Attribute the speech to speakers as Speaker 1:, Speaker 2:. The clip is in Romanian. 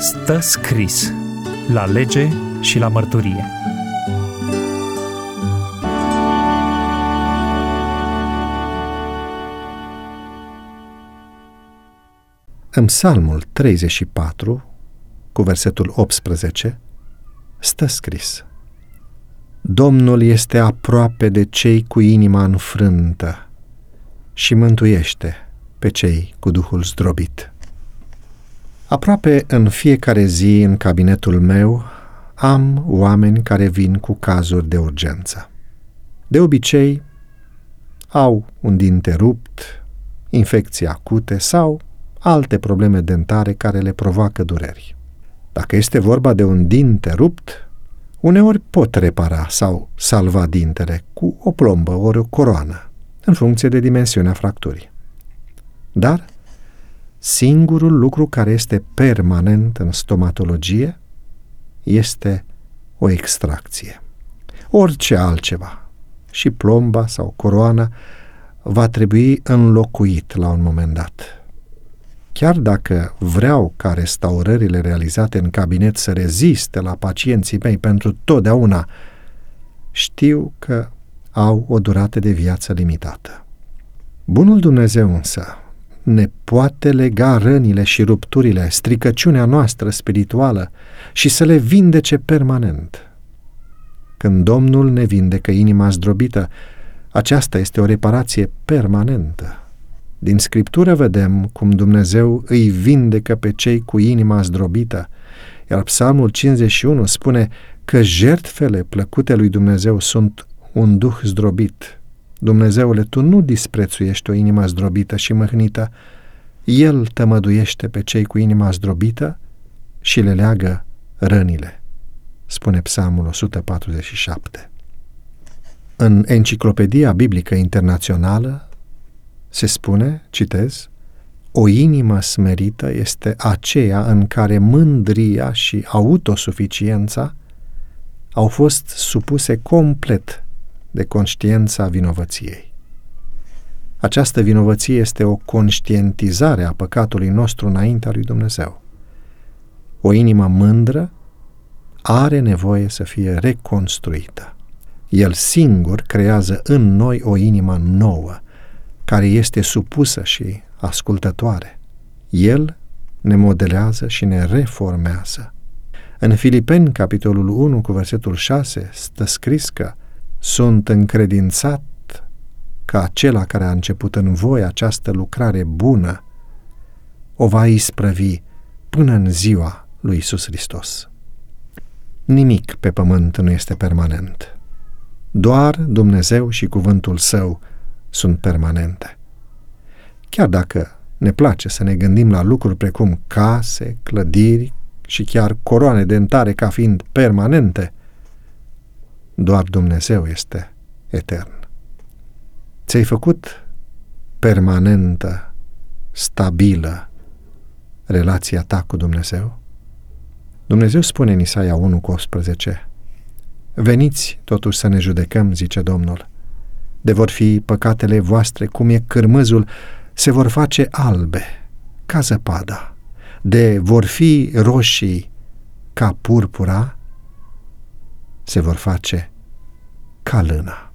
Speaker 1: Stă scris la lege și la mărturie.
Speaker 2: În Psalmul 34, cu versetul 18, stă scris: Domnul este aproape de cei cu inima înfrântă și mântuiește pe cei cu duhul zdrobit. Aproape în fiecare zi în cabinetul meu am oameni care vin cu cazuri de urgență. De obicei au un dinte rupt, infecții acute sau alte probleme dentare care le provoacă dureri. Dacă este vorba de un dinte rupt, uneori pot repara sau salva dintele cu o plombă ori o coroană, în funcție de dimensiunea fracturii. Dar singurul lucru care este permanent în stomatologie este o extracție. Orice altceva, și plomba sau coroana, va trebui înlocuit la un moment dat. Chiar dacă vreau ca restaurările realizate în cabinet să reziste la pacienții mei pentru totdeauna, știu că au o durată de viață limitată. Bunul Dumnezeu însă ne poate lega rănile și rupturile, stricăciunea noastră spirituală și să le vindece permanent. Când Domnul ne vindecă inima zdrobită, aceasta este o reparație permanentă. Din Scriptură vedem cum Dumnezeu îi vindecă pe cei cu inima zdrobită, iar Psalmul 51 spune că jertfele plăcute lui Dumnezeu sunt un duh zdrobit. Dumnezeule, Tu nu disprețuiești o inimă zdrobită și mâhnită, El tămăduiește pe cei cu inima zdrobită și le leagă rănile, spune Psalmul 147. În Enciclopedia Biblică Internațională se spune, citez, o inimă smerită este aceea în care mândria și autosuficiența au fost supuse complet de conștiința vinovăției. Această vinovăție este o conștientizare a păcatului nostru înaintea lui Dumnezeu. O inimă mândră are nevoie să fie reconstruită. El singur creează în noi o inimă nouă, care este supusă și ascultătoare. El ne modelează și ne reformează. În Filipeni, capitolul 1, cu versetul 6, stă scris că sunt încredințat că acela care a început în voi această lucrare bună o va isprăvi până în ziua lui Iisus Hristos. Nimic pe pământ nu este permanent. Doar Dumnezeu și cuvântul Său sunt permanente. Chiar dacă ne place să ne gândim la lucruri precum case, clădiri și chiar coroane dentare ca fiind permanente, doar Dumnezeu este etern. Ți-ai făcut permanentă, stabilă relația ta cu Dumnezeu? Dumnezeu spune în Isaia 1:18: Veniți totuși să ne judecăm, zice Domnul. De vor fi păcatele voastre cum e cârmâzul, se vor face albe ca zăpada. De vor fi roșii ca purpura, se vor face ca lână.